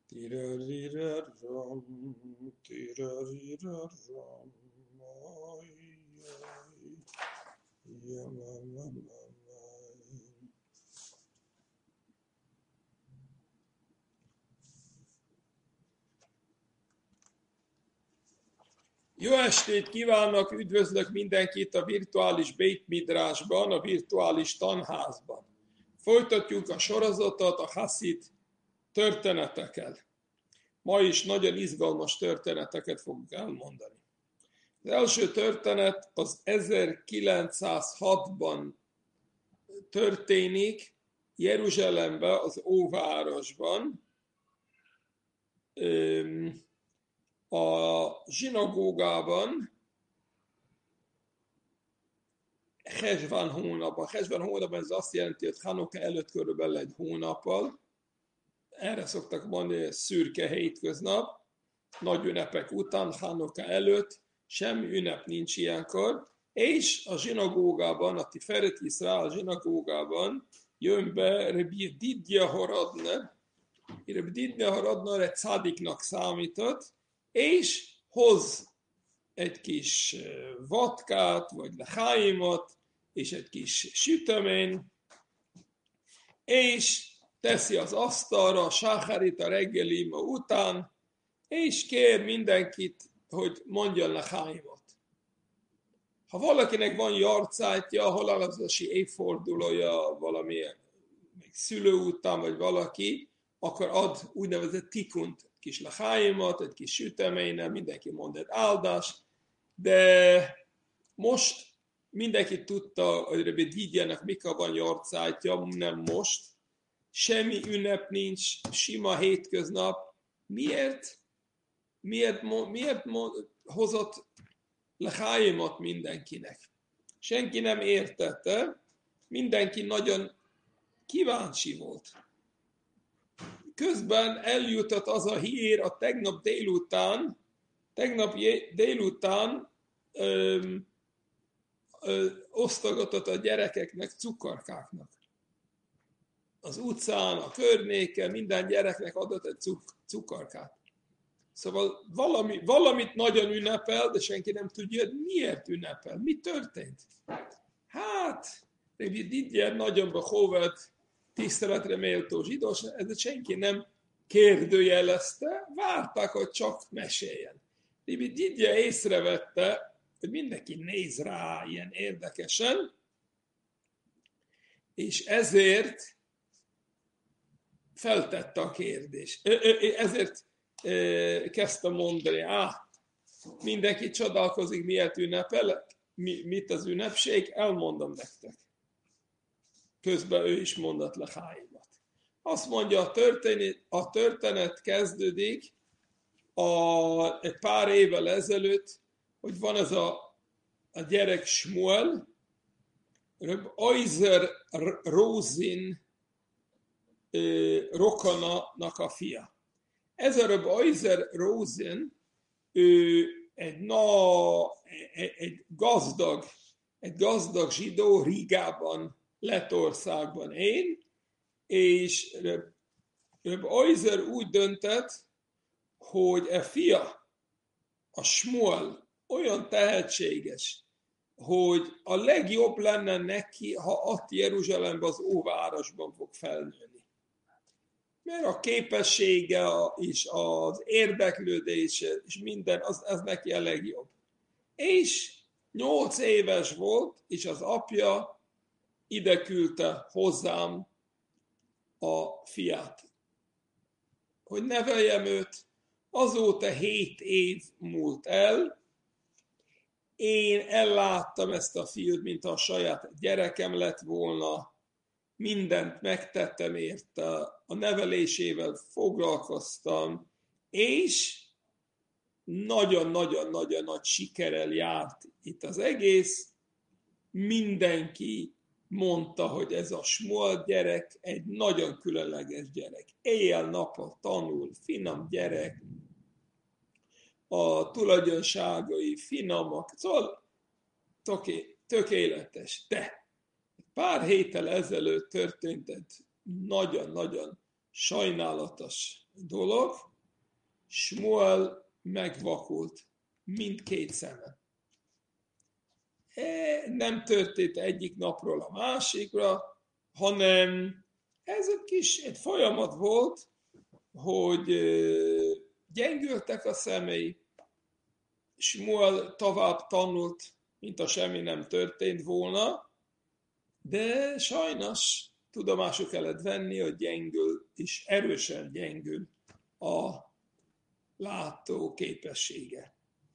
Tirariraram, tirariraram, ajjaj, jamamamamaj. Jó estét kívánok, üdvözlök mindenkit a virtuális Beit Midrashban, a virtuális tanházban. Folytatjuk a sorozatot a Hasid történetekkel. Ma is nagyon izgalmas történeteket fogunk elmondani. Az első történet az 1906-ban történik Jeruzsálemben, az Óvárosban. A zsinagógában Hezsván hónapban. Hezsván hónapban ez azt jelenti, hogy Hanuka előtt körülbelül egy hónappal. Erre szoktak mondani, szürke hétköznap, nagy ünnepek után, Hanuka előtt, semmi ünnep nincs ilyenkor, és a zsinagógában, a Tiferet Yisrael zsinagógában jön be Rabbi Didja Horadner. Rabbi Didja Horadner egy szádiknak számított, és hoz egy kis vatkát, vagy leháimot, és egy kis sütemény, és teszi az asztalra a sáhárit a reggeli ima után, és kér mindenkit, hogy mondjon leháimot. Ha valakinek van jarcájtja, halálozási évfordulója valamilyen szülő után, vagy valaki, akkor ad úgynevezett tikunt, egy kis leháimot, egy kis süteményen, mindenki mond egy áldást, de most mindenki tudta, hogy Rabbi Didjának mikor van jarcájtja, nem most, semmi ünnep nincs, sima hétköznap. Miért hozott leháimot mindenkinek? Senki nem értette, mindenki nagyon kíváncsi volt. Közben eljutott az a hír a tegnap délután osztogatott a gyerekeknek, cukorkáknak. Az utcán, a környéken minden gyereknek adott egy cukorkát. Szóval valamit nagyon ünnepel, de senki nem tudja, hogy miért ünnepel, mi történt. Hát, Rabbi Didjer nagyon behóvert, tiszteletre méltó zsidós, ezt senki nem kérdőjelezte, várták, hogy csak meséljen. Rabbi Didjer észrevette, hogy mindenki néz rá ilyen érdekesen, és ezért feltette a kérdést. Ezért kezdte mondani, mindenki csodálkozik, miért ünnepelek, mit az ünnepség, elmondom nektek. Közben ő is mondott leháimat. Azt mondja, a történet kezdődik egy pár évvel ezelőtt, hogy van ez a gyerek Shmuel, Eizer Rosin rokonának a fia. Ez a Reb Eizer Rosin, ő egy gazdag zsidó, Rigában, Lettországban él, és Reb Eizer úgy döntött, hogy a fia, a Shmuel olyan tehetséges, hogy a legjobb lenne neki, ha ott Jeruzsálemben az Óvárosban fog felnőni. Mert a képessége és az érdeklődése és minden, az neki a legjobb. És 8 éves volt, és az apja ide küldte hozzám a fiát, hogy neveljem őt. Azóta 7 év múlt el, én elláttam ezt a fiút, mint a saját gyerekem lett volna, mindent megtettem érte, a nevelésével foglalkoztam, és nagyon-nagyon-nagyon nagy sikerrel járt itt az egész. Mindenki mondta, hogy ez a Shmuel gyerek egy nagyon különleges gyerek. Éjjel-nappal tanul, finom gyerek, a tulajdonságai finomak, szóval tökéletes. De pár héttel ezelőtt történt egy nagyon-nagyon sajnálatos dolog, Smuel megvakult mindkét szeme. Nem történt egyik napról a másikra, hanem ez egy folyamat volt, hogy gyengültek a szemei, Smuel tovább tanult, mint a semmi nem történt volna, de sajnos tudomásul kellett venni, hogy gyengül, és erősen gyengül a látó képessége.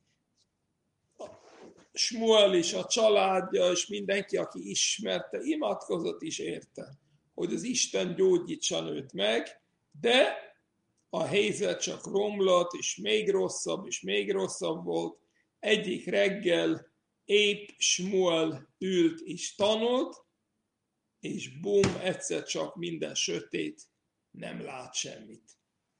Smuel is, a családja, és mindenki, aki ismerte, imádkozott is érte, hogy az Isten gyógyítson őt meg, de a helyzet csak romlott, és még rosszabb volt. Egyik reggel épp Smuel ült és tanult, és bum, egyszer csak minden sötét, nem lát semmit.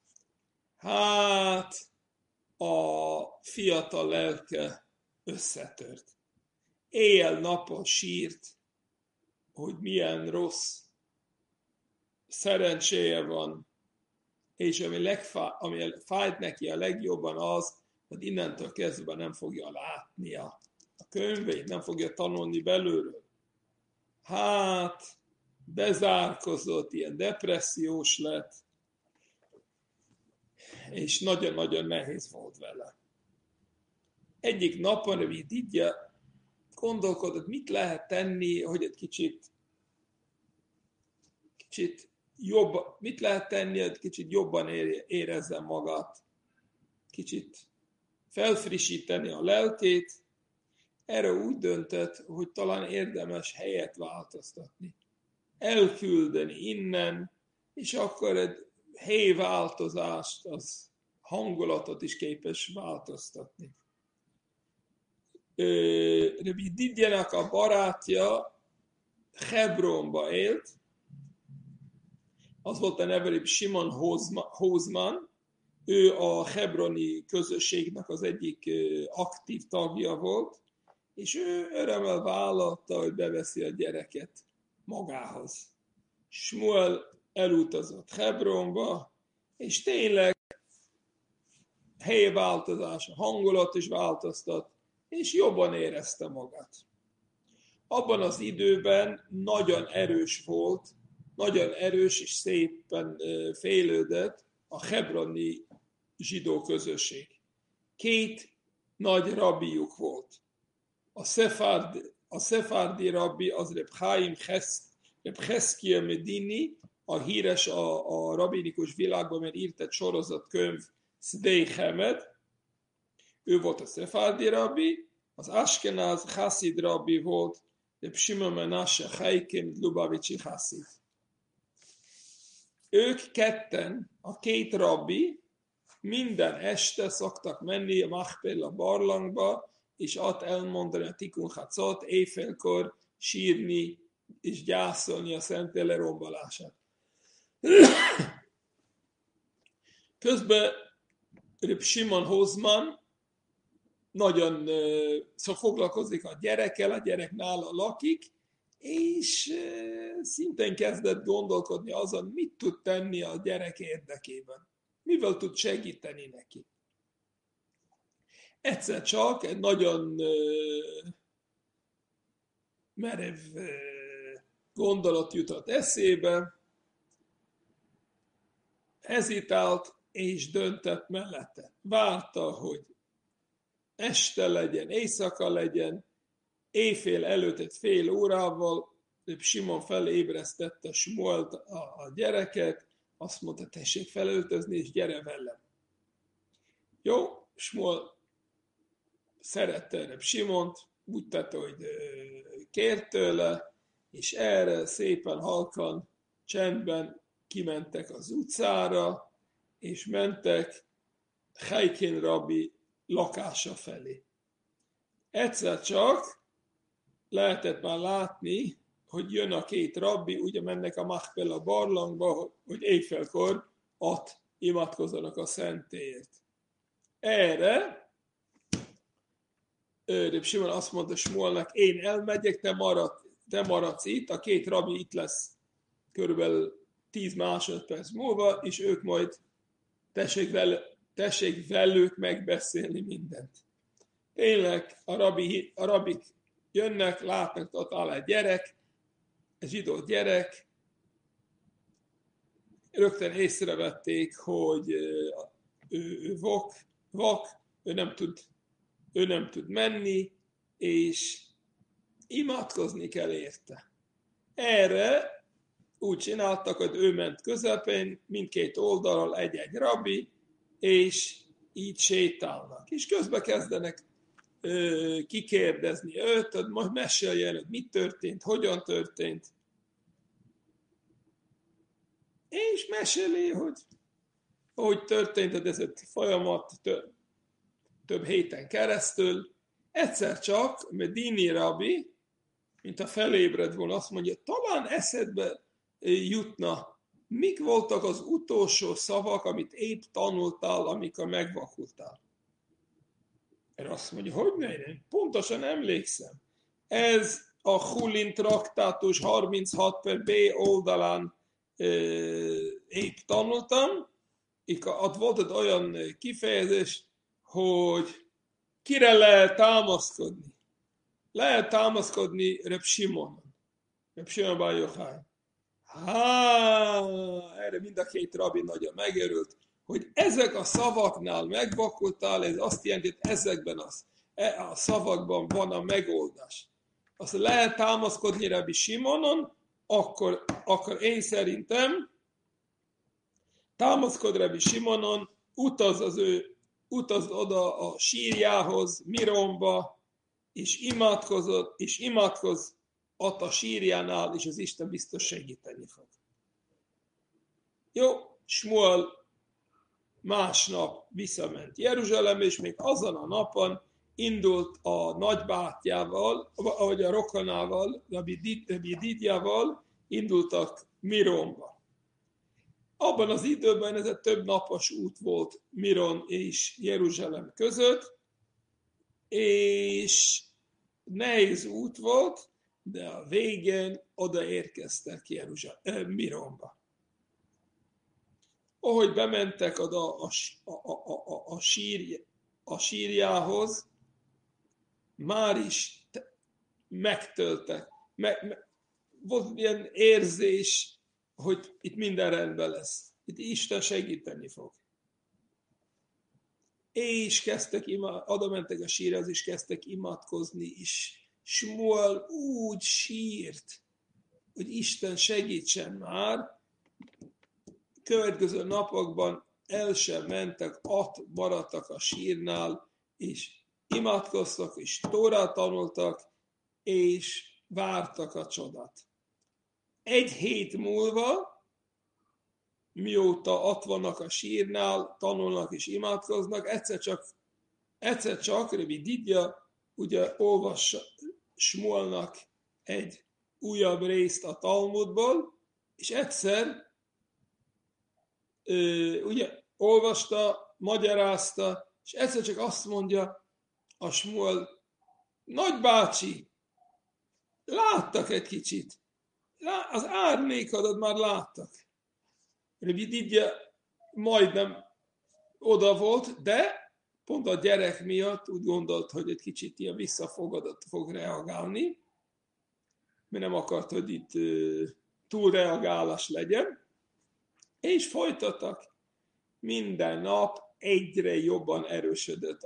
Hát, a fiatal lelke összetört. Éjjel-nappal sírt, hogy milyen rossz szerencséje van, és ami fájt neki a legjobban az, hogy innentől kezdve nem fogja látni a könyveit, nem fogja tanulni belőle. Hát, bezárkozott, ilyen depressziós lett, és nagyon-nagyon nehéz volt vele. Egyik napon Rabbi Didja gondolkodott, mit lehet tenni, hogy egy kicsit jobb, mit lehet tenni, hogy kicsit jobban érezze magát, kicsit felfrissíteni a lelkét. Erre úgy döntött, hogy talán érdemes helyet változtatni. Elküldeni innen, és akkor egy helyváltozást, az hangulatot is képes változtatni. Rabbi Didjának a barátja Hebronba élt, az volt a neve, hogy Simon Hozman, ő a hebroni közösségnek az egyik aktív tagja volt, és ő örömmel vállalta, hogy beveszi a gyereket magához. Smuel elutazott Hebronba, és tényleg helyváltozás, a hangulat is változtat, és jobban érezte magát. Abban az időben nagyon erős volt, nagyon erős és szépen fejlődött a hebroni zsidó közösség. Két nagy rabbijuk volt. A szefárdi rabbi az Reb Cheszkia Medini, a híres a rabinikus világban, mert írt egy sorozatkönyv Szdei Hemed, ő volt a szefárdi rabbi, az Ashkenaz Hasid rabbi volt, Reb Shimon Menashe Chaikim Lubavitchi Hasid. Ők ketten, a két rabbi, minden este szoktak menni a Machpelah barlangba, és ott elmondani a Tikun Chatzot, éjfélkor sírni és gyászolni a Szentély lerombolását. Közben Reb Simon Hozman nagyon foglalkozik a gyerekkel, a gyerek nála lakik, és szintén kezdett gondolkodni azon, mit tud tenni a gyerek érdekében. Mivel tud segíteni neki. Egyszer csak egy nagyon merev gondolat jutott eszébe, hezitált és döntött mellette. Várta, hogy este legyen, éjszaka legyen, éjfél előtt egy fél órával Simon felébresztette Smuelt a gyereket, azt mondta, tessék felöltözni, és gyere velem. Jó, Smuel szerette Reb Simont, úgy tette, hogy kért tőle, és erre szépen halkan, csendben kimentek az utcára, és mentek Chaikin rabbi lakása felé. Egyszer csak lehetett már látni, hogy jön a két rabbi, ugye mennek a Machpelah barlangba, hogy éjfélkor ott imádkozzanak a szentélyért. Erre Reb Simon azt mondta Smuelnek, én elmegyek, te maradsz itt, a két rabbi itt lesz körülbelül 10 másodperc múlva, és ők majd tessék velük megbeszélni mindent. Tényleg a rabik jönnek, látnak ott áll egy gyerek, egy zsidó gyerek, rögtön észrevették, hogy ő vak, ő nem tud menni, és imádkozni kell érte. Erre úgy csináltak, hogy ő ment közepén, mindkét oldalról egy-egy rabbi, és így sétálnak. És közben kezdenek kikérdezni őt, hogy majd meséljen, hogy mit történt, hogyan történt. És meséli, hogy történt, hogy ez egy folyamat több héten keresztül. Egyszer csak Medini rabbi, mint a felébred volna, azt mondja, talán eszedbe jutna, mik voltak az utolsó szavak, amit épp tanultál, amikor megvakultál. Erre azt mondja, hogy én pontosan emlékszem. Ez a Hulin traktátus 36/B oldalán épp tanultam. Ott volt egy olyan kifejezés, hogy kire lehet támaszkodni. Lehet támaszkodni Reb Simonon. Reb Simon bar Yochai. Erre mind a két rabbi nagyon megörült, hogy ezek a szavaknál megvakultál, ez azt jelenti, hogy ezekben a szavakban van a megoldás. Azt lehet támaszkodni Rabbi Simonon, akkor én támaszkod Rabbi Simonon, utazd oda a sírjához, Mironba, és imádkozz ott a sírjánál, és az Isten biztos segíteni fog. Jó, Smuel másnap visszament Jeruzsálembe, és még azon a napon indult a nagybátyjával, vagy a rokonával, Rabbi Didjával, indultak Mironba. Abban az időben ez egy több napos út volt Miron és Jeruzsálem között, és nehéz út volt, de a végén odaérkeztek Mironba. Ahogy bementek oda a sírjához, már is megtöltek. Volt ilyen érzés, hogy itt minden rendben lesz. Itt Isten segíteni fog. És oda mentek a sírhez, és kezdtek imádkozni, és Smuel úgy sírt, hogy Isten segítsen már. Következő napokban el sem mentek, ott maradtak a sírnál, és imádkoztak, és Tórát tanultak, és vártak a csodát. Egy hét múlva, mióta ott vannak a sírnál, tanulnak és imádkoznak, egyszer csak Rabbi Didja ugye olvassa Smuelnak egy újabb részt a Talmudból, és egyszer ugye olvasta, magyarázta, és egyszer csak azt mondja a Smuel, nagybácsi, láttak egy kicsit, az árnyékodat már láttak. Rabbi Didja majdnem oda volt, de pont a gyerek miatt úgy gondolt, hogy egy kicsit ilyen visszafogadott fog reagálni, mert nem akart, hogy itt túlreagálás legyen, és folytattak. Minden nap egyre jobban erősödött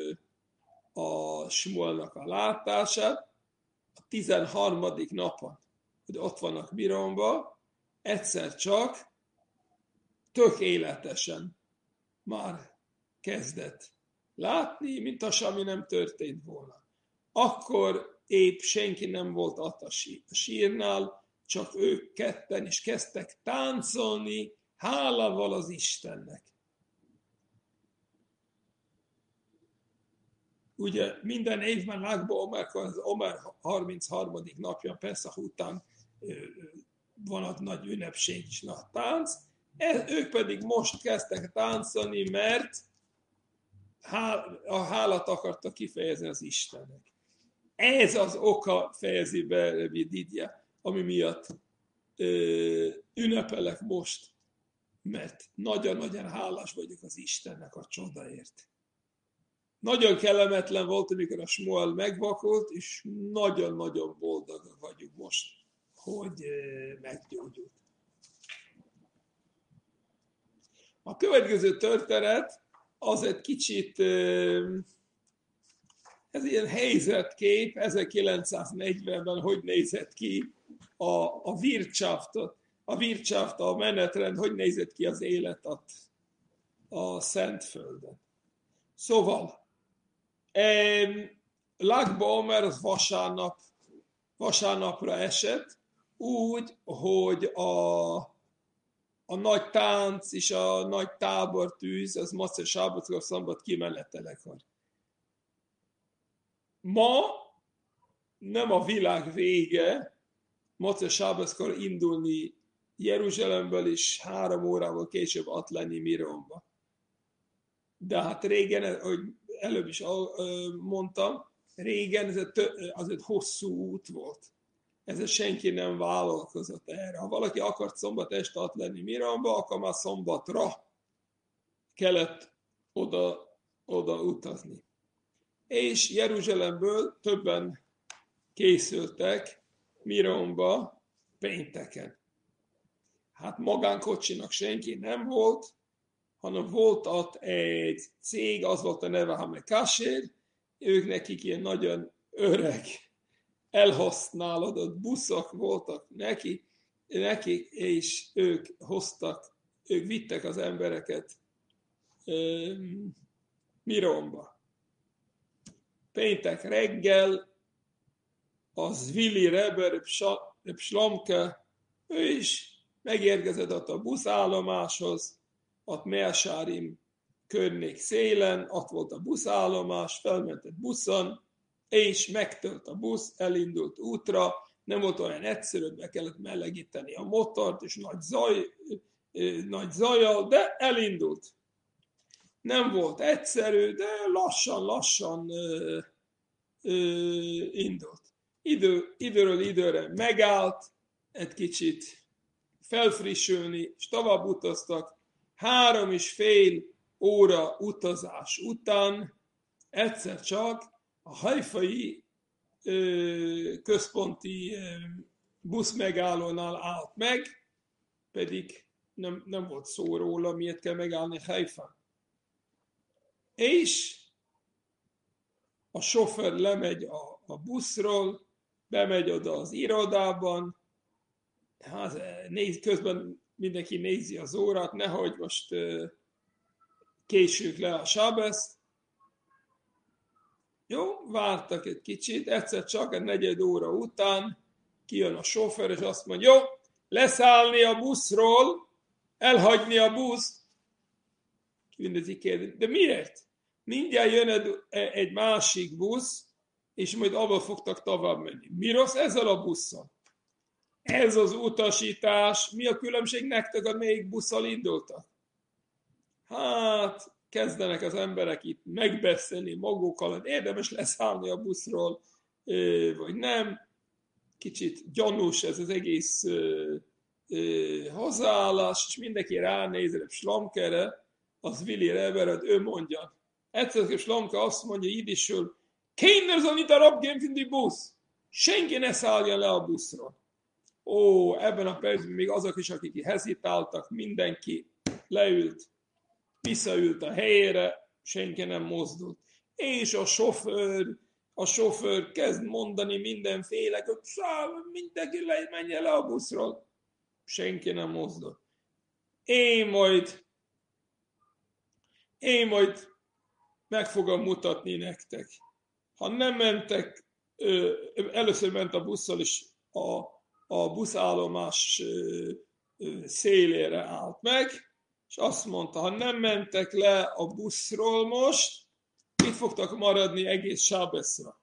a Smuelnak a látását. A 13. napon, hogy ott vannak Mironba, egyszer csak tökéletesen már kezdett látni, mint a semmi nem történt volna. Akkor épp senki nem volt ott a sírnál, csak ők ketten is kezdtek táncolni, hálával az Istennek. Ugye minden évben Lag BaOmerkor, az Omer 33. napja, Peszach után van ott nagy ünnepség és nagy tánc. Ők pedig most kezdtek táncolni, mert a hálát akartak kifejezni az Istennek. Ez az oka fejezi be Rabbi Didja, ami miatt ünnepelek most mert nagyon-nagyon hálás vagyok az Istennek a csodáért. Nagyon kellemetlen volt, amikor a Smuel megvakult, és nagyon-nagyon boldogak vagyunk most, hogy meggyógyult. A következő történet az egy kicsit, ez ilyen helyzetkép, 1940-ben hogy nézett ki a Wirtschaft, a menetrend, hogy nézett ki az élet a Szentföldön. Szóval, Lag BaOmer az vasárnapra esett, úgy, hogy a nagy tánc és a nagy tábortűz, az Motzei Sábatkor szombat kimenetelekor. Ma nem a világ vége, Motzei Sábatkor indulni Jeruzsálemből, és 3 órával később ott lenni Mironba. De hát régen, ahogy előbb is mondtam, régen ez egy hosszú út volt. Ezzel senki nem vállalkozott erre. Ha valaki akart szombat este ott lenni Mironba, akkor már szombatra kellett oda utazni. És Jeruzsálemből többen készültek Mironba pénteken. Hát magánkocsinak senki nem volt, hanem volt ott egy cég, az volt a neve Hamekasher, ők nekik ilyen nagyon öreg, elhasználódott buszok voltak nekik, és ők vittek az embereket Mironba. Péntek reggel az Vili Reber Slomke, ő is megérkezett ott a buszállomáshoz, ott Measárim környék szélen, ott volt a buszállomás, felment egy buszon, és megtölt a busz, elindult útra, nem volt olyan egyszerű, be kellett melegíteni a motort, és nagy zajjal, de elindult. Nem volt egyszerű, de lassan indult. Időről időre megállt, egy kicsit felfrissülni, és tovább utaztak. 3,5 óra utazás után egyszer csak a haifai központi buszmegállónál állt meg, pedig nem volt szó róla, miért kell megállni Haifán. És a sofőr lemegy a buszról, bemegy oda az irodában, hát közben mindenki nézi az órát, nehogy most késünk le a sábeszt. Jó, vártak egy kicsit, egyszer csak egy 4 óra után kijön a sofőr, és azt mondja, jó, leszállni a buszról, elhagyni a buszt. Mindenki kérdezi, de miért? Mindjárt jön egy másik busz, és majd abba fogtak tovább menni. Mi rossz ezzel a busszal? Ez az utasítás, mi a különbség nektek, a melyik busszal indultak? Hát, kezdenek az emberek itt megbeszélni magukkal, hogy érdemes leszállni a buszról, vagy nem. Kicsit gyanús ez az egész hozzáállás, és mindenki ránéz Slomkere, az Willi Reber, ő mondja. Egyszer Slomke azt mondja jiddisül, keiner soll nicht herabgehen von die Bus. Senki ne szálljon le a buszról. Ó, ebben a percben még azok is, akik hezitáltak, mindenki leült, visszaült a helyére, senki nem mozdult. És a sofőr kezd mondani mindenféle, hogy mindenki menjen le a buszról. Senki nem mozdult. Én majd meg fogom mutatni nektek. Ha nem mentek, először ment a busszal, és a buszállomás szélére állt meg, és azt mondta, ha nem mentek le a buszról most, itt fogtak maradni egész sábeszra.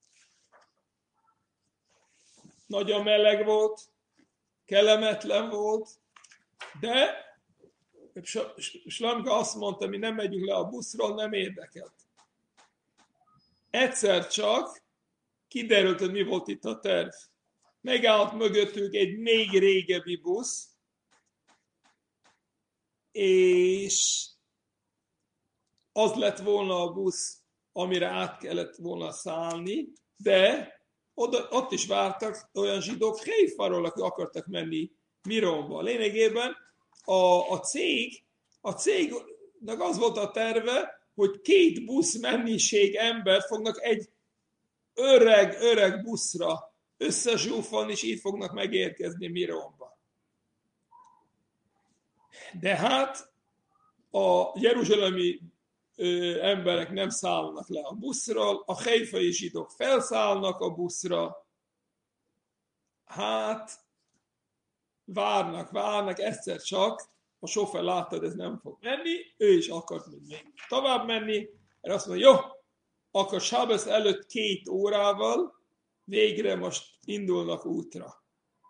Nagyon meleg volt, kellemetlen volt, de Slomke azt mondta, mi nem megyünk le a buszról, nem érdekelt. Egyszer csak kiderült, hogy mi volt itt a terv. Megállt mögöttük egy még régebbi busz, és az lett volna a busz, amire át kellett volna szállni, de ott is vártak olyan zsidók Haifaról, akik akartak menni Mironba. Lényegében a cégnek az volt a terve, hogy 2 busz mennyiség ember fognak egy öreg buszra összezsúfolni, és így fognak megérkezni Mironba. De hát a jeruzsálemi emberek nem szállnak le a buszról, a haifai zsidók felszállnak a buszra, hát várnak, egyszer csak a sofőr látta, hogy ez nem fog menni, ő is akart még tovább menni, és azt mondja, jó, akkor sábesz előtt 2 órával végre most indulnak útra.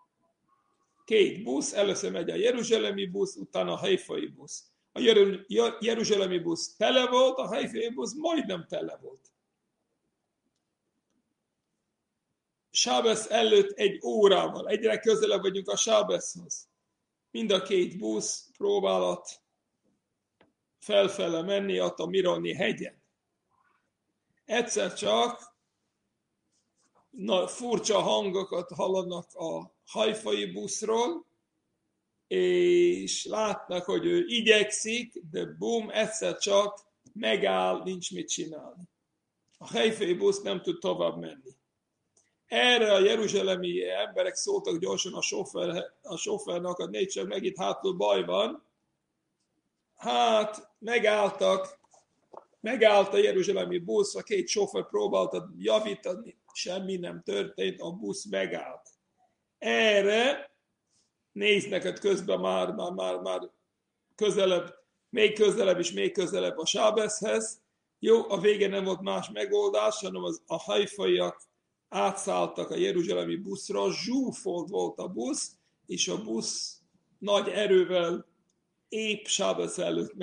2 busz, először megy a jeruzsálemi busz, utána a haifai busz. A jeruzsálemi busz tele volt, a haifai busz majdnem tele volt. Sábesz előtt 1 órával, egyre közelebb vagyunk a sábeszhoz. Mind a 2 busz próbálat felfele menni ott a Mironi hegyen. Egyszer csak furcsa hangokat hallanak a haifai buszról, és látnak, hogy ő igyekszik, de bum, egyszer csak megáll, nincs mit csinálni. A haifai busz nem tud tovább menni. Erre a jeruzsálemi emberek szóltak gyorsan a sofőrnak, hogy négy csak meg itt hátul baj van. Hát megállt a jeruzsálemi busz, a 2 sofőr próbálta javítani, semmi nem történt, a busz megállt. Erre néznek, hogy közben már közelebb, még közelebb a sábeszhez. Jó, a vége nem volt más megoldás, hanem a haifaiak átszálltak a jeruzsálemi buszra, zsúfolt volt a busz, és a busz nagy erővel épp sábesz előtt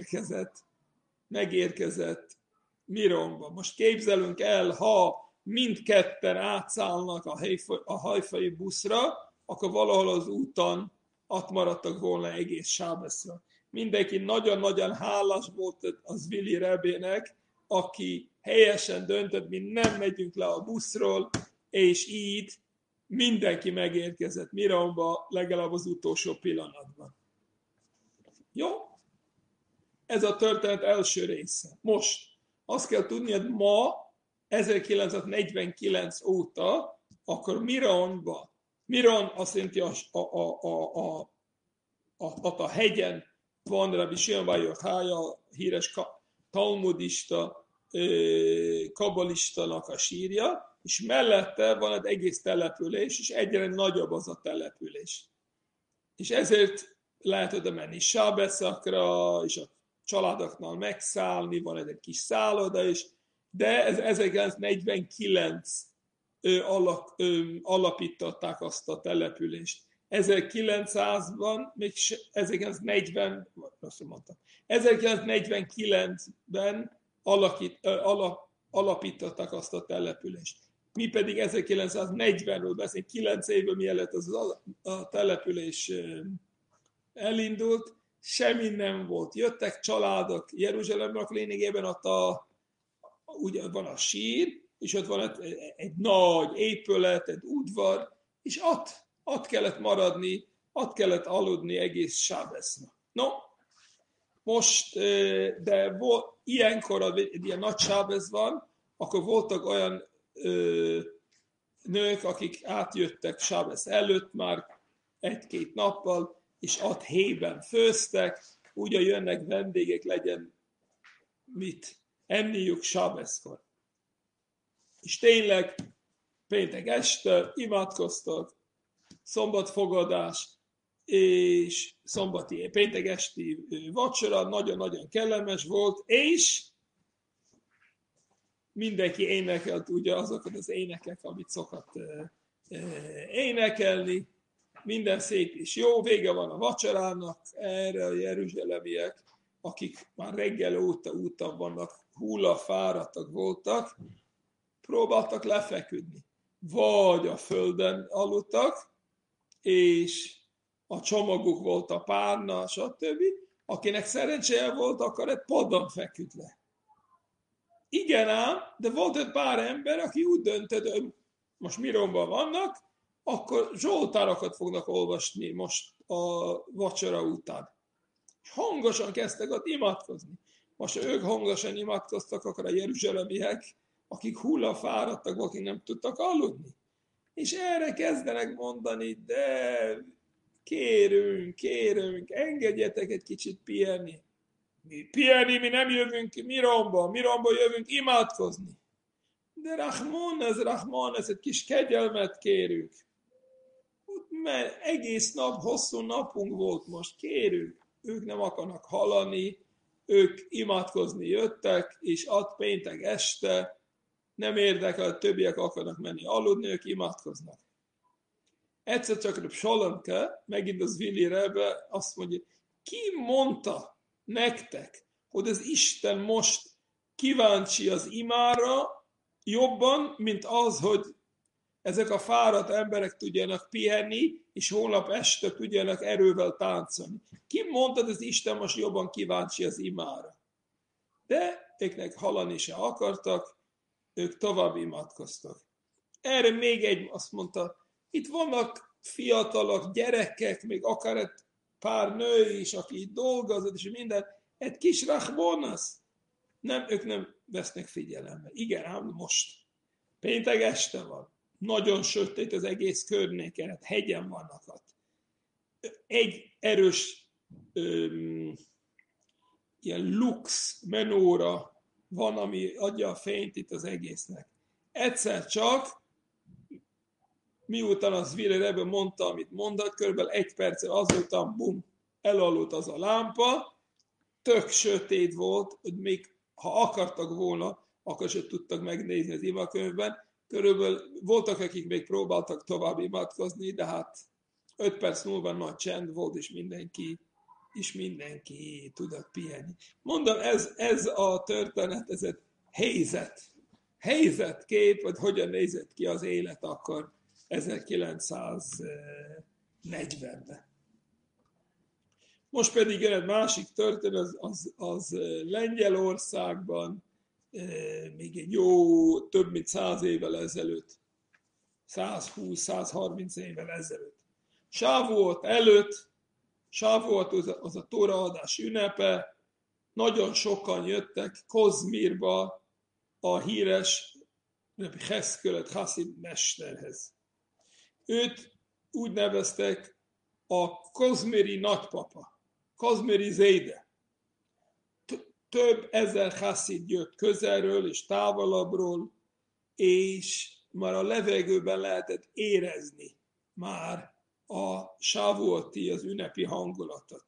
megérkezett Mironba. Most képzelünk el, ha mindketten átszállnak a haifai buszra, akkor valahol az úton ott maradtak volna egész sábeszra. Mindenki nagyon-nagyon hálás volt az Vili Rebének, aki helyesen döntött, mi nem megyünk le a buszról, és így mindenki megérkezett Mironba, legalább az utolsó pillanatban. Jó? Ez a történet első része. Most azt kell tudni, hogy ma 1949 óta, akkor Mironba, Miron azt jelenti a hegyen van Rabbi Shimon bar Yochai, híres talmudista, kabalistának a sírja, és mellette van egy egész település, és egyre nagyobb az a település. És ezért lehet oda menni sábeszakra, és a családoknál megszállni, van egy kis szálloda is, de ez 1949 alapították azt a települést. 1900-ban, még 1949-ben alapították azt a települést. Mi pedig 1940-ről beszélünk, 9 évvel mielőtt a település elindult, semmi nem volt. Jöttek családok Jeruzsálemnek, lényegében ott ugye van a sír, és ott van egy nagy épület, egy udvar, és ott kellett maradni, ott kellett aludni egész sábeszra. No, most, de ilyenkor, egy ilyen nagy sábesz van, akkor voltak olyan nők, akik átjöttek sábesz előtt már 1-2 nappal, és ott héjben főztek, ugye jönnek vendégek, legyen mit enniük sábeszkor. És tényleg péntek este imádkoztak, szombatfogadás, és péntek esti vacsora, nagyon-nagyon kellemes volt, és mindenki énekelt ugye azokat az énekek, amit szokott énekelni, minden szép és jó, vége van a vacsorának, erre a jeruzsálemiek, akik már reggel óta úton vannak, hullafáradtak voltak, próbáltak lefeküdni. Vagy a földön aludtak, és a csomaguk volt a párna, stb., Akinek szerencséje volt, akkor egy padon feküdt le. Igen ám, de volt egy pár ember, aki úgy döntött, hogy most Mironban vannak, akkor zsoltárokat fognak olvasni most a vacsora után. És hangosan kezdtek ott imádkozni. Most, ha ők hangosan imádkoztak, akkor a jeruzsálemiek, akik hullafáradtak, akik nem tudtak aludni. És erre kezdenek mondani, de kérünk, engedjetek egy kicsit pihenni. Mi nem jövünk Mironba jövünk imádkozni. De Rahman, ez egy kis kegyelmet kérünk. Mert egész nap, hosszú napunk volt most, kérünk. Ők nem akarnak hallani, ők imádkozni jöttek, és péntek este, nem érdekel, a többiek akarnak menni aludni, ők imádkoznak. Egyszer csak a Salomke, megint az Vili Rebbe azt mondja, ki mondta nektek, hogy az Isten most kíváncsi az imára jobban, mint az, hogy ezek a fáradt emberek tudjanak pihenni, és holnap este tudjanak erővel táncolni. Ki mondta, hogy az Isten most jobban kíváncsi az imára? De őknek hallani se akartak, ők tovább imádkoztak. Erre még egy azt mondta, itt vannak fiatalok, gyerekek, még akár egy pár nő is, aki itt dolgozott, és minden, egy kis rahbonasz. Ők nem vesznek figyelembe. Igen, ám most. Péntek este van. Nagyon sötét az egész környéken, hegyen vannak ott. Egy erős ilyen lux menóra van, ami adja a fényt itt az egésznek. Egyszer csak, miután az Vili Rebbe mondta, amit mondott, körülbelül 1 perccel azután, bum, elaludt az a lámpa, tök sötét volt, hogy még ha akartak volna, akkor se tudtak megnézni az imakönyvben. Körülbelül voltak, akik még próbáltak tovább imádkozni, de hát 5 perc múlva nagy csend volt, és mindenki tudott pihenni. Mondom, ez a történet, ez egy helyzetkép, hogy hogyan nézett ki az élet akkor 1940-ben. Most pedig jön egy másik történet, az Lengyelországban, még egy jó több mint 100 évvel ezelőtt, 120-130 évvel ezelőtt. Sávuot előtt, Sávuot az a tóraadás ünnepe, nagyon sokan jöttek Kozmirba a híres Rebbi Cheszkölet Hasid mesterhez. Őt úgy neveztek a kozmiri nagypapa, kozmiri zéde. Több ezer haszid jött közelről és távolabbról, és már a levegőben lehetett érezni már a sávuoti, az ünnepi hangulatot.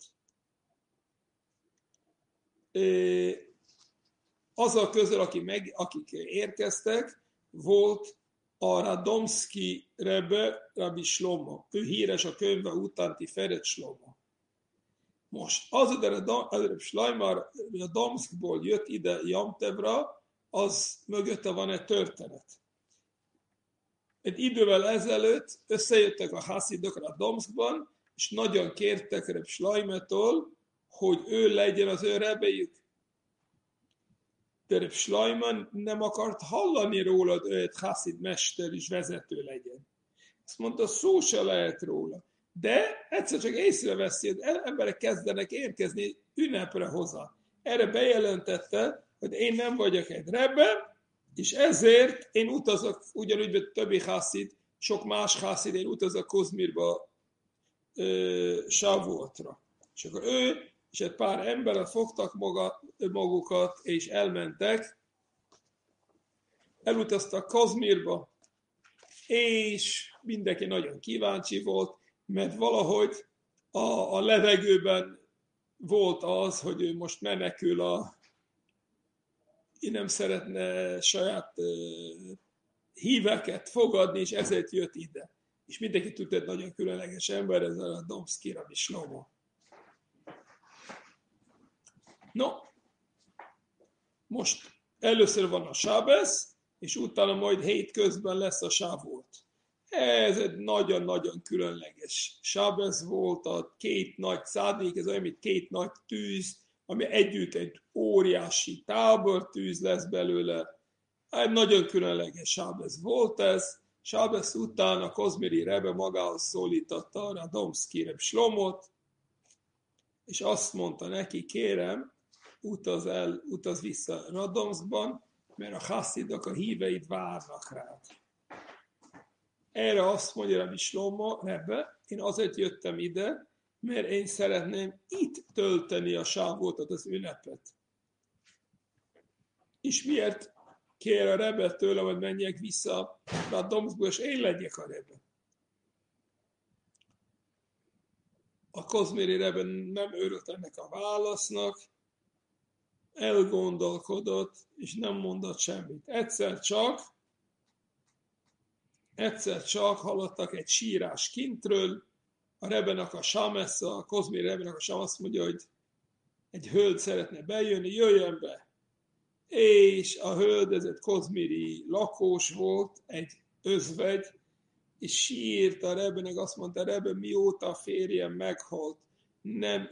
Azok közül, akik érkeztek, volt a Radomski Rebbe, Rabbi Shlomo. Ő híres a könyve utánti Feret Shlomo. Most az a Shlomo Radomskból jött ide Jamtevra, az mögötte van egy történet. Egy idővel ezelőtt összejöttek a haszidok Radomskban, és nagyon kértek Reb Shloimetól, hogy ő legyen az ő rebejük. De Reb Shloimo nem akart hallani rólad, ő egy haszid mester és vezető legyen. Azt mondta, szó se lehet róla. De egyszer csak észreveszi, hogy emberek kezdenek érkezni ünnepre hozzá. Erre bejelentette, hogy én nem vagyok egy rebbe, és ezért én utazok, ugyanúgy, mint többi haszid, sok más haszid, én utazok Kozmirba, Sávuotra. És akkor ő és egy pár emberrel fogtak magukat, és elmentek, elutaztak Kozmirba, és mindenki nagyon kíváncsi volt, mert valahogy a levegőben volt az, hogy ő most menekül én nem szeretne saját híveket fogadni, és ezért jött ide. És mindenki tudta, egy nagyon különleges ember, ez a Radomski Rabbi Shlomo. No, most először van a sábesz, és utána majd hét közben lesz a sávuot. Ez egy nagyon-nagyon különleges sábesz volt, a két nagy szádék, ez olyan, mint két nagy tűz, ami együtt egy óriási tábortűz lesz belőle. Egy nagyon különleges sábesz volt ez. Sábesz után a kozmiri Rebbe magához szólította a Radomszki Reb Slomot, és azt mondta neki, kérem, utaz vissza Radomszkban, mert a hasszidok, a híveid várnak rád. Erre azt mondja Rabbi Shlomo Rebbe, én azért jöttem ide, mert én szeretném itt tölteni a sávótot, az ünnepet. És miért kér a Rebbe tőlem, hogy menjek vissza Radomszkba, és én legyek a Rebbe? A kozmiri Rebbe nem örült ennek a válasznak, elgondolkodott, és nem mondott semmit. Egyszer csak hallottak egy sírás kintről, a Rebbenek a sámesza, a kozmiri Rebbenek a sámesza azt mondja, hogy egy hölgy szeretne bejönni, jöjjön be. És a hölgy, ez egy kozmiri lakós volt, egy özvegy, és sírt a Rebbenek, azt mondta, Rebbe, mióta a férjem meghalt, nem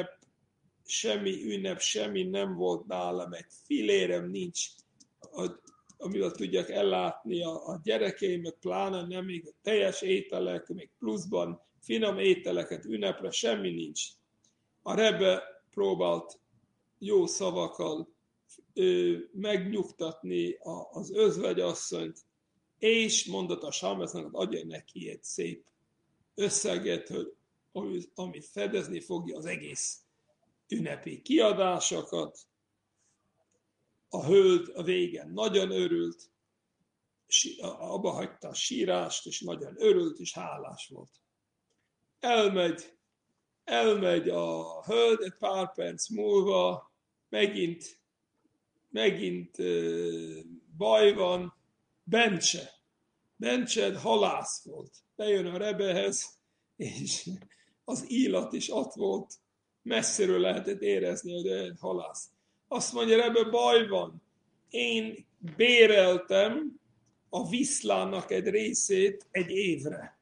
semmi nem volt nálam, egy filérem nincs, amivel tudjak ellátni a gyerekeimet, pláne nem még a teljes ételek, még pluszban finom ételeket ünnepre, semmi nincs. A Rebbe próbált jó szavakkal megnyugtatni az özvegyasszonyt, és mondott a sámesznek, hogy adja neki egy szép összeget, amit fedezni fogja az egész ünnepi kiadásokat. A hölgy a végén nagyon örült, abba hagyta a sírást, és nagyon örült, és hálás volt. Elmegy a hölgy, egy pár perc múlva, megint baj van, Bencse halász volt. Bejön a Rebbehez, és az illat is ott volt, messziről lehetett érezni, hogy egy halász. Azt mondja, Rebbe, baj van. Én béreltem a viszlának egy részét egy évre.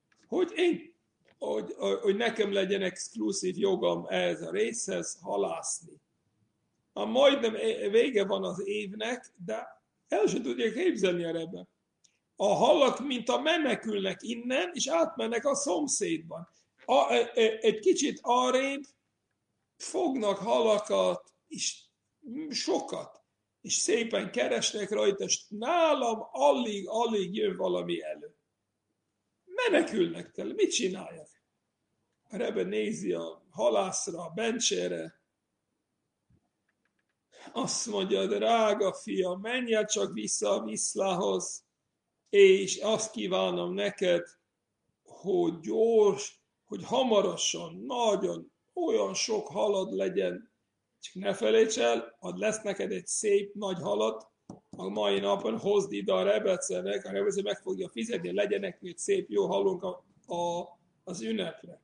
Hogy nekem legyen exkluzív jogom ehhez a részhez halászni. Majdnem vége van az évnek, de el sem tudják képzelni a Rebbe. A halak, mint a menekülnek innen, és átmennek a szomszédban. Egy kicsit arrébb fognak halakat, és sokat, és szépen keresnek rajta, és nálam alig jön valami elő. Menekülnek tele, mit csináljak? A Rebbe nézi a halászra, a bencsére, azt mondja, drága fia, menj el csak vissza a viszlához, és azt kívánom neked, hogy hogy hamarosan, nagyon, olyan sok halad legyen, csak ne felejts el, hogy lesz neked egy szép nagy halad, a mai napon hozd ide a Rebecenek, a Rebece meg fogja fizetni, legyenek egy szép jó halunk az ünnepre.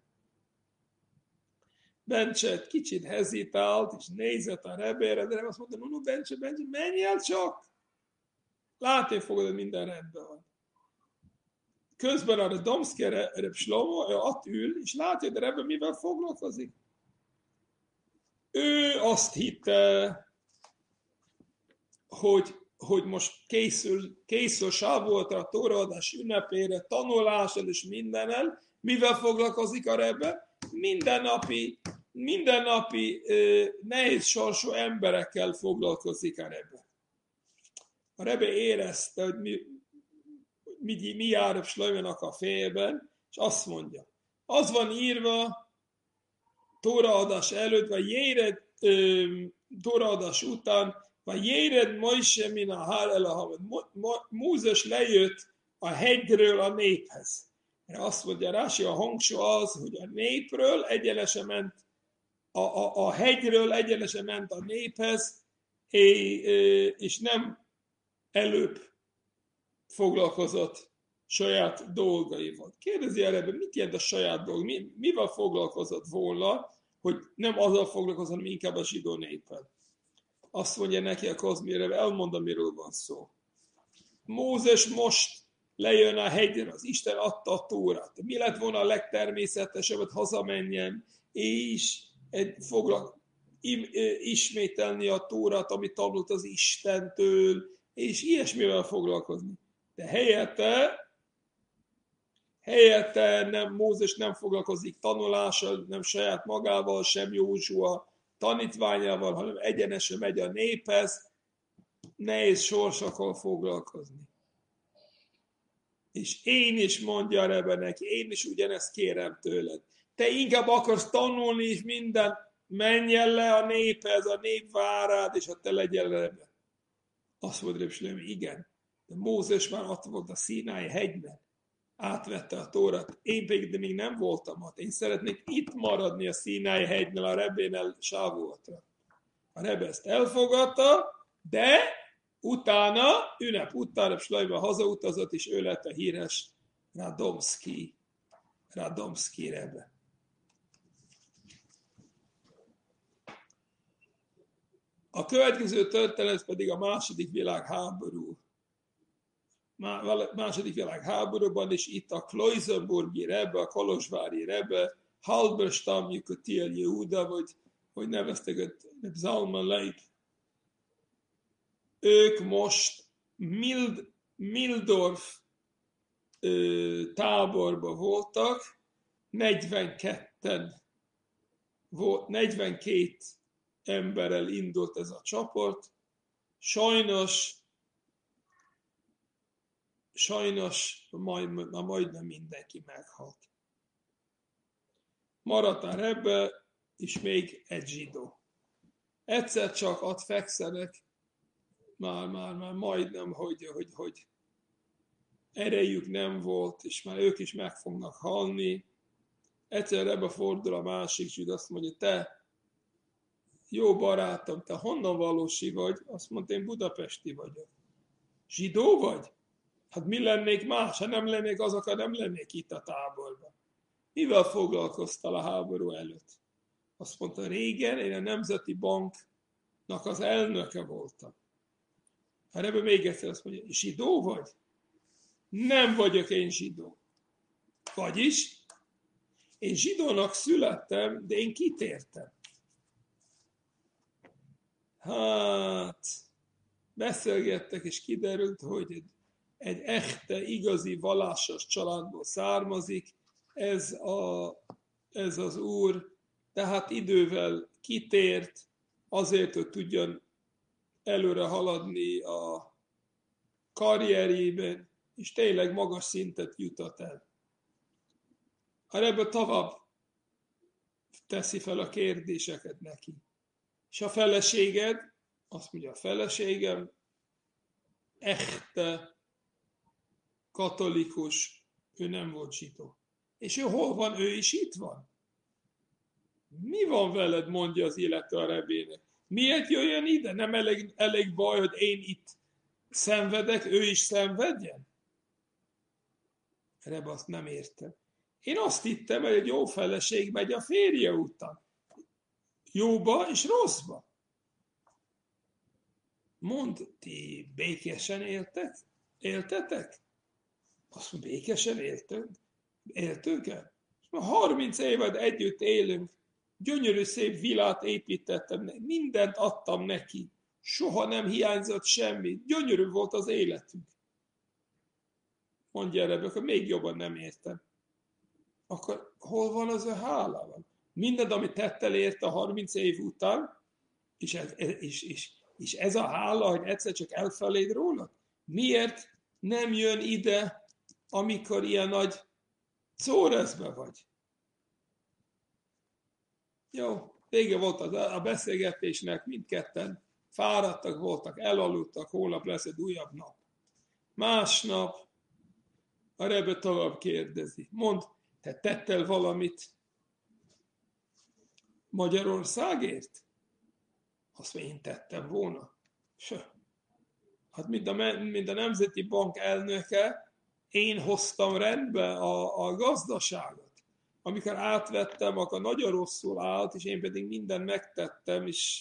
Bencse kicsit hezitált, és nézett a Rebére, de Rebbe azt mondta, no, Bencse, menj el csak! Látni fogod, hogy minden rendben van. Közben a Radomszki Reb Shlomo, ő ott ül, és látja, hogy a Rebbe mivel foglalkozik. Ő azt hitte, hogy most készül Sávoltra, a tóraadás ünnepére, tanulással és mindennel, mivel foglalkozik a Rebbe? Mindennapi nehéz sorsú emberekkel foglalkozik a Rebbe. A Rebbe érezte, hogy mi jár a Shloménak a fejében, és azt mondja, az van írva tóraadás előtt, vagy jéred tóraadás után, vagy jéred Mojse min a hár el a hamad. Mózes lejött a hegyről a néphez. Azt mondja Rási, a hangsúly az, hogy a népről egyenesen ment, a hegyről egyenesen ment a néphez, és nem előbb foglalkozott saját dolgaival. Kérdezi a Rebbe, mit jelent a saját dolg? Mivel foglalkozott volna, hogy nem azzal foglalkozott, hanem inkább a zsidó néppel. Azt mondja neki a kozmiri Rebbe, elmondom, miről van szó. Mózes most lejön a hegyre, az Isten adta a Tórát. Mi lett volna a legtermészetesebb, hogy hazamenjen, és ismételni a Tórát, amit tanult az Istentől, és ilyesmivel foglalkozni. De helyette nem, Mózes nem foglalkozik tanulással, nem saját magával, sem Józsua tanítványával, hanem egyenesen megy a néphez, nehéz sorsokkal foglalkozni. És én is, mondja Rebbe neki, én is ugyanezt kérem tőled. Te inkább akarsz tanulni, és minden, menj el le a néphez, a nép vár rád, és ha te legyél Rebbe. Azt mondja Rebbe Shlomo, igen, de Mózes már ott volt a Színái hegyben, átvette a Tórát, én pedig még nem voltam ott. Én szeretnék itt maradni a Színái hegynél, a Rebbénél Sávuatra. A Rebbe ezt elfogadta, de utána, ünnep után Rebbe Shlomo hazautazott, és ő lett a híres Radomszki Rebbe. A következő történet pedig a második világháború. Második világháborúban is itt a Kloisenburgi Rebbe, a Kolozsvári Rebbe, Halberstam Yukotil Yehuda, vagy hogy neveztek őt, Zalman Leib. Ők most Mildorf táborban voltak, 42 emberrel indult ez a csoport. Sajnos majdnem mindenki meghalt. Maradt a Rebbe, és még egy zsidó. Egyszer csak ott fekszenek, már majdnem, hogy erejük nem volt, és már ők is meg fognak halni. Egyszer Rebbe fordul a másik zsidó, azt mondja, te jó barátom, te honnan valósi vagy? Azt mondta, én budapesti vagyok. Zsidó vagy? Hát mi lennék más? Ha nem lennék azok, nem lennék itt a táborban. Mivel foglalkoztál a háború előtt? Azt mondta, régen én a Nemzeti Banknak az elnöke voltam. A Rebbe még egyszer azt mondja, zsidó vagy? Nem vagyok én zsidó. Vagyis, én zsidónak születtem, de én kitértem. Hát, beszélgettek, és kiderült, hogy egy echte, igazi, vallásos családból származik ez az úr, tehát idővel kitért, azért, hogy tudjon előre haladni a karrierjében, és tényleg magas szintet jutott el. A Rebbe tovább teszi fel a kérdéseket neki. És a feleséged, azt mondja, a feleségem echte katolikus, ő nem volt zsidó. És ő hol van? Ő is itt van. Mi van veled, mondja az illető a Rebbének. Miért jöjjön ide? Nem elég baj, hogy én itt szenvedek, ő is szenvedjen? Rebbe azt nem értem. Én azt hittem, hogy egy jó feleség megy a férje után. Jóba és rosszba. Mondd, ti békésen éltetek? Azt mondja, békésen éltünk-e? 30 évet együtt élünk, gyönyörű szép vilát építettem, mindent adtam neki, soha nem hiányzott semmi, gyönyörű volt az életünk. Mondja Rebbe, akkor még jobban nem értem. Akkor hol van az a hálában? Mindent, amit tettel érte a 30 év után, és ez a hála, hogy egyszer csak elfelejt róla? Miért nem jön ide, amikor ilyen nagy Czóreszbe vagy? Jó, vége volt a beszélgetésnek, mindketten fáradtak voltak, elaludtak, holnap lesz egy újabb nap. Másnap a Rebbe tovább kérdezi. Mondd, te tettél valamit Magyarországért? Azt mondja, én tettem volna. Hát mint a Nemzeti Bank elnöke, én hoztam rendbe a gazdaságot. Amikor átvettem, akkor nagyon rosszul állt, és én pedig mindent megtettem, és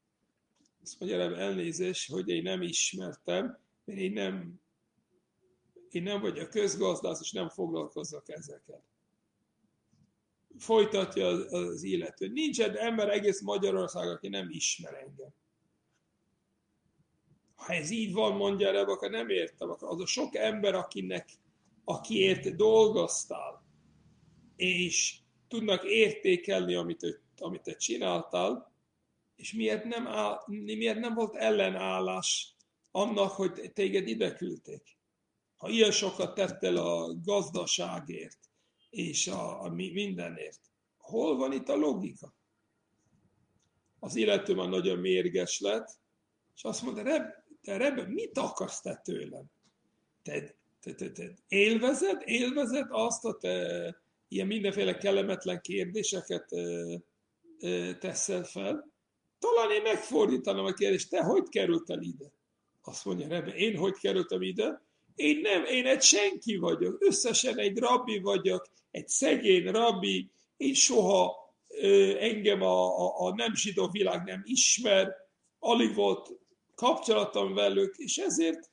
azt mondja, elnézést, hogy én nem ismertem, mert én én nem vagyok közgazdász, és nem foglalkozok ezekkel. Folytatja az illető. Nincs egy ember egész Magyarország, aki nem ismer engem. Ha ez így van, mondja erre, akkor nem értem. Az a sok ember, akiért dolgoztál, és tudnak értékelni, amit te csináltál, és miért nem volt ellenállás annak, hogy téged ide küldték. Ha ilyen sokat tettél a gazdaságért, és a mindenért, hol van itt a logika? Az illető már nagyon mérges lett, és azt mondta, Rebbe, mit akarsz te tőlem? Te élvezed azt, hogy te ilyen mindenféle kellemetlen kérdéseket teszel fel? Talán én megfordítanám a kérdést, te hogy kerültél ide? Azt mondja Rebbe, én hogy kerültem ide? Én egy senki vagyok, összesen egy rabbi vagyok, egy szegény rabbi, én soha engem a nem zsidó világ nem ismer, alig volt kapcsolatom velük, és ezért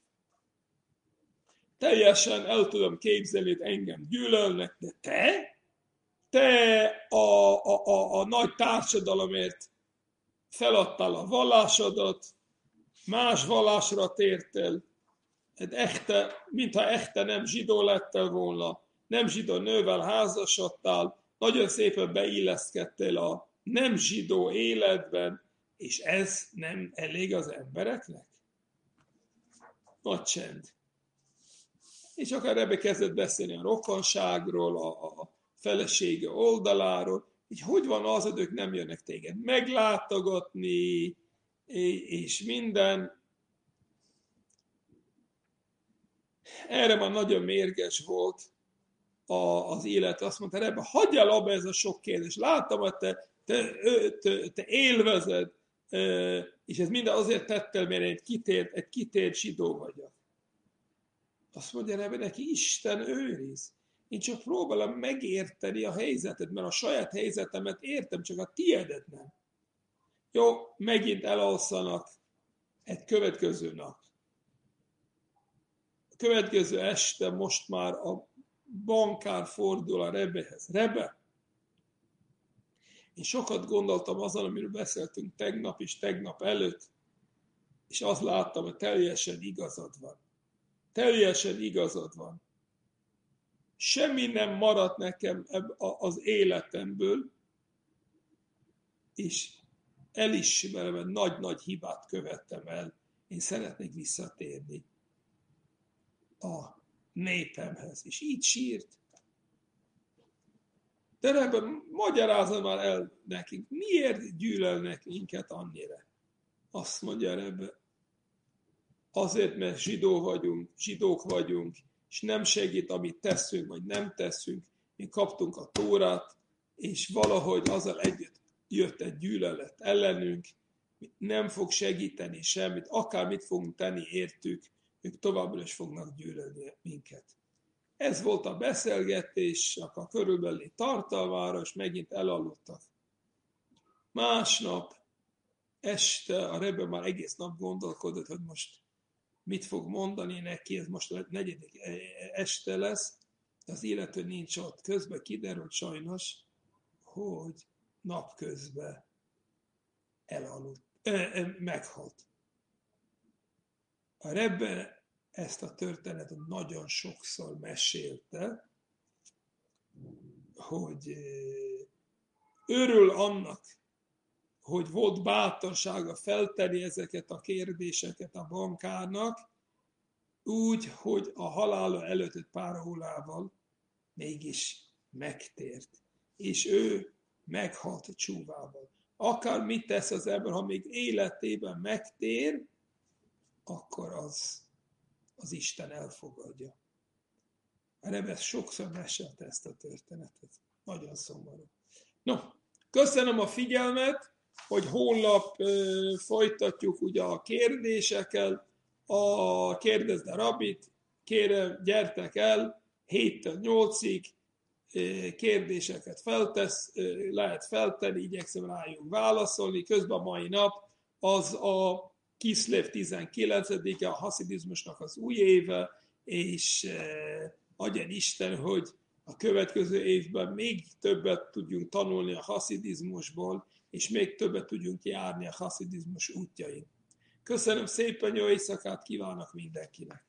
teljesen el tudom képzelni, hogy engem gyűlölnek, de te a nagy társadalomért feladtál a vallásodat, más vallásra tértél, mintha echte nem zsidó lettél volna, nem zsidó nővel házasodtál, nagyon szépen beilleszkedtél a nem zsidó életben, és ez nem elég az embereknek? Nagy csend. És akkor ebbe kezdett beszélni a rokonságról, a felesége oldaláról, hogy van az, hogy ők nem jönnek téged meglátogatni, és minden. Erre már nagyon mérges volt az élet. Azt mondta, Rebbe, hagyjál abba ez a sok kérdés. Láttam, hogy te élvezed, és ez minden azért tettél, mert egy kitért zsidó vagyok. Azt mondja Rebbe, neki Isten őriz. Én csak próbálom megérteni a helyzetet, mert a saját helyzetemet értem, csak a tiédet nem. Jó, megint elalszanak egy következő nap. A következő este most már a bankár fordul a Rebbehez. Rebbe, én sokat gondoltam azon, amiről beszéltünk tegnap és tegnap előtt, és azt láttam, hogy teljesen igazad van. Teljesen igazad van. Semmi nem maradt nekem az életemből, és elismerem, hogy nagy-nagy hibát követtem el. Én szeretnék visszatérni a népemhez. És így sírt. De ebben magyarázza már el nekünk, miért gyűlölnek minket annyira. Azt mondja ebben, azért, mert zsidók vagyunk, és nem segít, amit teszünk, vagy nem teszünk. Mi kaptunk a Tórát, és valahogy azzal együtt jött egy gyűlölet ellenünk, nem fog segíteni semmit, akármit fogunk tenni értük, ők továbbra is fognak gyűlölni minket. Ez volt a beszélgetésnek a körülbelüli tartalmára, és megint elaludtak. Másnap este a Rebbe már egész nap gondolkodott, hogy most mit fog mondani neki, ez most a 4. este lesz, de az illető nincs ott. Közben kiderült sajnos, hogy napközben elaludt, meghalt. A Rebbe ezt a történetet nagyon sokszor mesélte, hogy örül annak, hogy volt bátorsága feltenni ezeket a kérdéseket a bankárnak, úgy, hogy a halála előtt egy pár órával mégis megtért. És ő meghalt a csúvával. Akár mit tesz az ember, ha még életében megtér, akkor az Isten elfogadja. A Rebbe sokszor mesélte ezt a történetet. Nagyon szomorú. No, köszönöm a figyelmet, hogy holnap folytatjuk ugye a kérdéseket, kérdezd a rabbit, kérem, gyertek el, 7-től 8-ig kérdéseket lehet feltenni, igyekszem rájuk válaszolni. Közben a mai nap az a Kiszlev 19-e, a haszidizmusnak az új éve, és adjon Isten, hogy a következő évben még többet tudjunk tanulni a haszidizmusból, és még többet tudjunk járni a haszidizmus útjain. Köszönöm szépen, jó éjszakát kívánok mindenkinek!